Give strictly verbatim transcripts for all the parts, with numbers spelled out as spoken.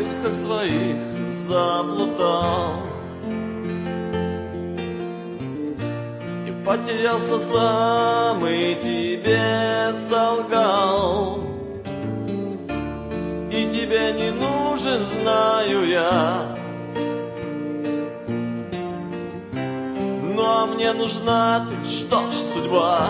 поисках своих заплутал и потерялся сам, и тебе солгал. И тебе не нужен, знаю я, ну а мне нужна ты, что ж, судьба.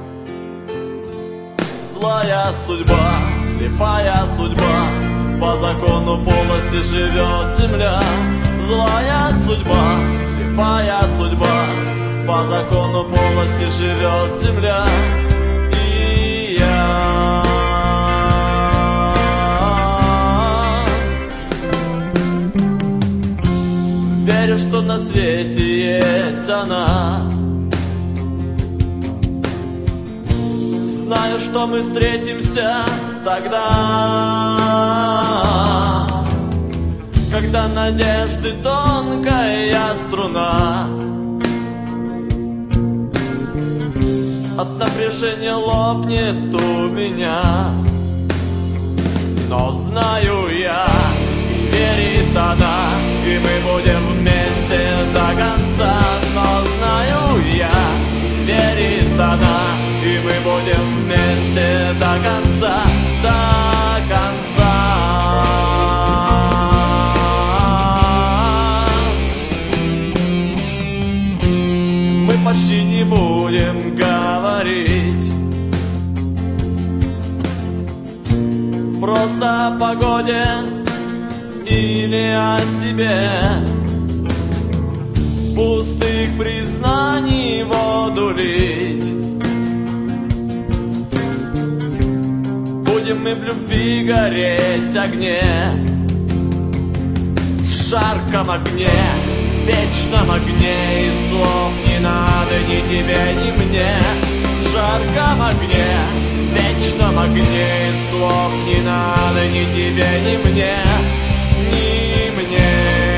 Злая судьба, слепая судьба, по закону полости живет земля. Злая судьба, слепая судьба, по закону полости живет земля. И я верю, что на свете есть она. Знаю, что мы встретимся тогда, когда надежды тонкая струна от напряжения лопнет у меня. Но знаю я, и верит она, и мы будем вместе до конца. Но знаю я, и верит она, и мы будем вместе до конца, до конца. Мы почти не будем говорить, просто о погоде или о себе. Пустых признаний воду лить. Будем мы в любви гореть огне, в жарком огне, вечном огне. И слов не надо ни тебе, ни мне. В жарком огне, вечном огне. И слов не надо ни тебе, ни мне, ни мне.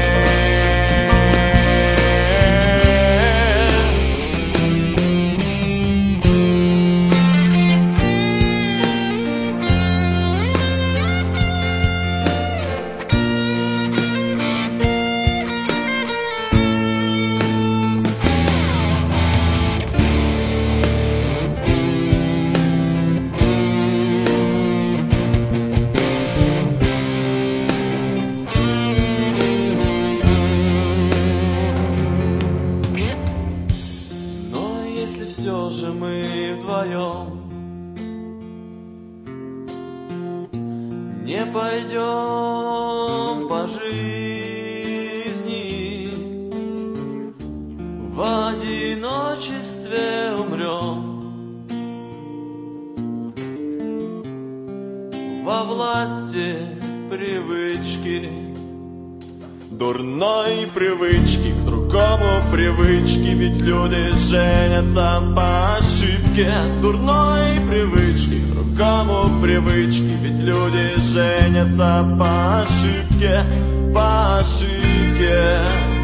Если все же мы вдвоем не пойдем по жизни, в одиночестве умрем, во власти привычки, дурной привычки к другому привычки. Ведь люди женятся по ошибке. Дурной привычки к другому привычки. Ведь люди женятся по ошибке, по ошибке.